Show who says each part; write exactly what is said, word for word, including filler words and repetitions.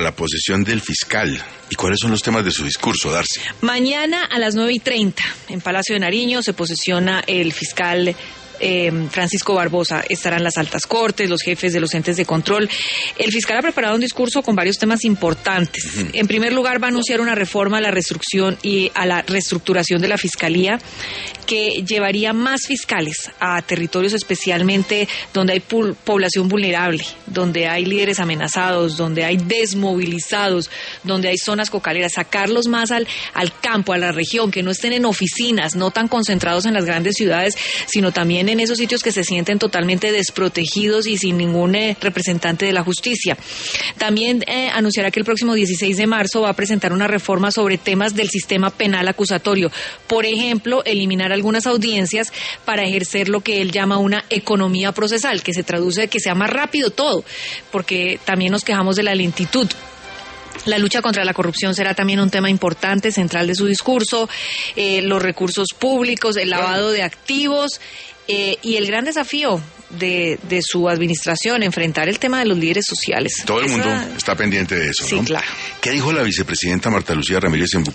Speaker 1: la posesión del fiscal. ¿Y cuáles son los temas de su discurso, Darcy?
Speaker 2: Mañana a las nueve y treinta, en Palacio de Nariño, se posesiona el fiscal Eh, Francisco Barbosa. Estarán las altas cortes, los jefes de los entes de control. El fiscal ha preparado un discurso con varios temas importantes. Uh-huh. En primer lugar, va a anunciar una reforma a la reestructuración y a la reestructuración de la fiscalía que llevaría más fiscales a territorios especialmente donde hay pu- población vulnerable, donde hay líderes amenazados, donde hay desmovilizados, donde hay zonas cocaleras, sacarlos más al, al campo, a la región, que no estén en oficinas, no tan concentrados en las grandes ciudades, sino también en esos sitios que se sienten totalmente desprotegidos y sin ningún eh, representante de la justicia. También eh, anunciará que el próximo dieciséis de marzo va a presentar una reforma sobre temas del sistema penal acusatorio. Por ejemplo, eliminar algunas audiencias para ejercer lo que él llama una economía procesal, que se traduce de que sea más rápido todo, porque también nos quejamos de la lentitud. La lucha contra la corrupción será también un tema importante, central de su discurso, eh, los recursos públicos, el lavado de activos eh, y el gran desafío de, de su administración, enfrentar el tema de los líderes sociales.
Speaker 1: Todo el
Speaker 2: Esa...
Speaker 1: mundo está pendiente de eso,
Speaker 2: sí,
Speaker 1: ¿no?
Speaker 2: Claro.
Speaker 1: ¿Qué dijo la vicepresidenta Marta Lucía Ramírez en Bucaramanga?